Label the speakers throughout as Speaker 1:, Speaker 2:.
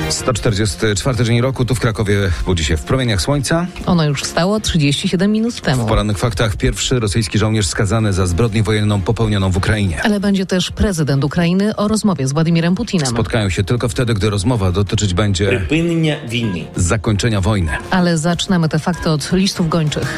Speaker 1: 144 dzień roku, tu w Krakowie budzi się w promieniach słońca.
Speaker 2: Ono już wstało 37 minut temu.
Speaker 1: W porannych faktach pierwszy rosyjski żołnierz skazany za zbrodnię wojenną popełnioną w Ukrainie.
Speaker 2: Ale będzie też prezydent Ukrainy o rozmowie z Władimirem Putinem.
Speaker 1: Spotkają się tylko wtedy, gdy rozmowa dotyczyć będzie zakończenia wojny.
Speaker 2: Ale zaczynamy te fakty od listów gończych.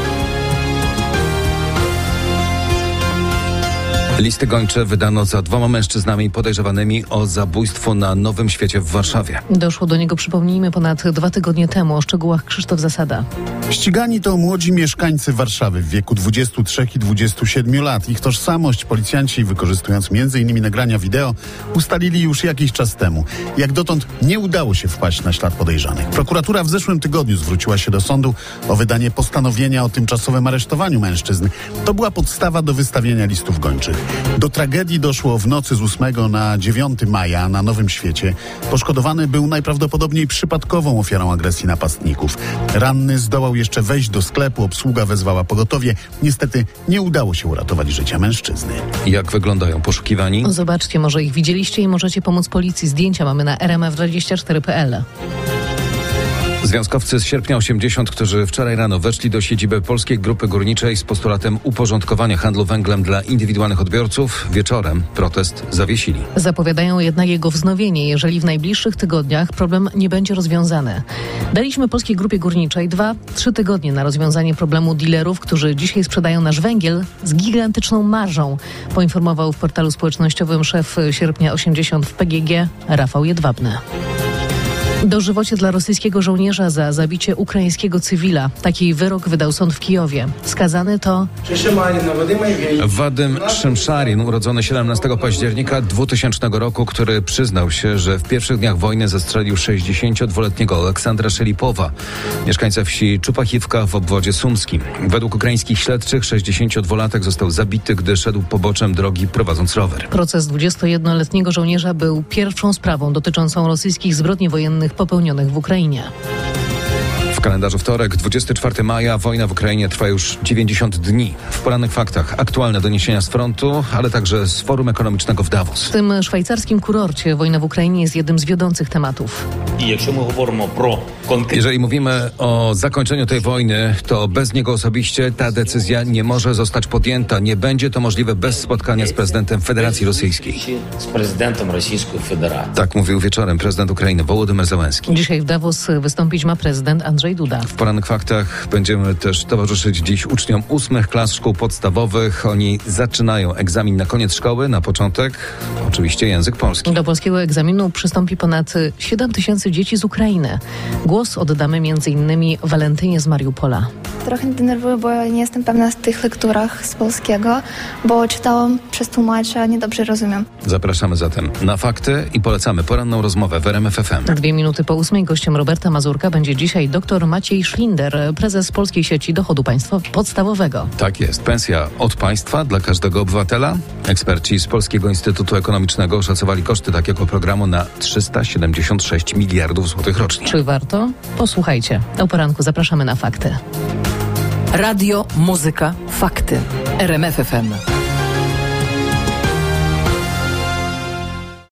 Speaker 1: Listy gończe wydano za 2 mężczyznami podejrzewanymi o zabójstwo na Nowym Świecie w Warszawie.
Speaker 2: Doszło do niego, przypomnijmy, ponad 2 tygodnie temu. O szczegółach Krzysztof Zasada.
Speaker 3: Ścigani to młodzi mieszkańcy Warszawy w wieku 23 i 27 lat. Ich tożsamość policjanci, wykorzystując m.in. nagrania wideo, ustalili już jakiś czas temu. Jak dotąd nie udało się wpaść na ślad podejrzanych. Prokuratura w zeszłym tygodniu zwróciła się do sądu o wydanie postanowienia o tymczasowym aresztowaniu mężczyzn. To była podstawa do wystawienia listów gończych. Do tragedii doszło w nocy z 8 na 9 maja na Nowym Świecie. Poszkodowany był najprawdopodobniej przypadkową ofiarą agresji napastników. Ranny zdołał jeszcze wejść do sklepu, obsługa wezwała pogotowie. Niestety nie udało się uratować życia mężczyzny.
Speaker 1: Jak wyglądają poszukiwani?
Speaker 2: Zobaczcie, może ich widzieliście i możecie pomóc policji. Zdjęcia mamy na rmf24.pl.
Speaker 1: Związkowcy z Sierpnia 80, którzy wczoraj rano weszli do siedziby Polskiej Grupy Górniczej z postulatem uporządkowania handlu węglem dla indywidualnych odbiorców, wieczorem protest zawiesili.
Speaker 2: Zapowiadają jednak jego wznowienie, jeżeli w najbliższych tygodniach problem nie będzie rozwiązany. Daliśmy Polskiej Grupie Górniczej 2-3 tygodnie na rozwiązanie problemu dealerów, którzy dzisiaj sprzedają nasz węgiel z gigantyczną marżą, poinformował w portalu społecznościowym szef Sierpnia 80 w PGG Rafał Jedwabny. Dożywocie dla rosyjskiego żołnierza za zabicie ukraińskiego cywila. Taki wyrok wydał sąd w Kijowie. Skazany to
Speaker 1: Wadym Szymszarin, urodzony 17 października 2000 roku, który przyznał się, że w pierwszych dniach wojny zastrzelił 62-letniego Aleksandra Szelipowa, mieszkańca wsi Czupachiwka w obwodzie sumskim. Według ukraińskich śledczych 62-latek został zabity, gdy szedł poboczem drogi prowadząc rower.
Speaker 2: Proces 21-letniego żołnierza był pierwszą sprawą dotyczącą rosyjskich zbrodni wojennych popełnionych w Ukrainie.
Speaker 1: W kalendarzu wtorek, 24 maja, wojna w Ukrainie trwa już 90 dni. W porannych faktach aktualne doniesienia z frontu, ale także z Forum Ekonomicznego w Davos.
Speaker 2: W tym szwajcarskim kurorcie wojna w Ukrainie jest jednym z wiodących tematów.
Speaker 1: Jeżeli mówimy o zakończeniu tej wojny, to bez niego osobiście ta decyzja nie może zostać podjęta. Nie będzie to możliwe bez spotkania z prezydentem Federacji Rosyjskiej. Tak mówił wieczorem prezydent Ukrainy Wołodymyr Zełenski.
Speaker 2: Dzisiaj w Davos wystąpić ma prezydent Andrzej Duda.
Speaker 1: W porannych faktach będziemy też towarzyszyć dziś uczniom 8 klas szkół podstawowych. Oni zaczynają egzamin na koniec szkoły, na początek oczywiście język polski.
Speaker 2: Do polskiego egzaminu przystąpi ponad 7 000 dzieci z Ukrainy. Głos oddamy m.in. Walentynie z Mariupola.
Speaker 4: Trochę denerwuję, bo nie jestem pewna z tych lekturach z polskiego, bo czytałam przez tłumacza, niedobrze rozumiem.
Speaker 1: Zapraszamy zatem na fakty i polecamy poranną rozmowę w RMF FM.
Speaker 2: 2 minuty po 8 gościem Roberta Mazurka będzie dzisiaj dr Maciej Szlinder, prezes Polskiej Sieci Dochodu Podstawowego.
Speaker 1: Tak jest. Pensja od państwa dla każdego obywatela. Eksperci z Polskiego Instytutu Ekonomicznego oszacowali koszty takiego programu na 376 miliardów złotych rocznie.
Speaker 2: Czy warto? Posłuchajcie. O poranku zapraszamy na fakty.
Speaker 5: Radio, muzyka, fakty. RMF FM.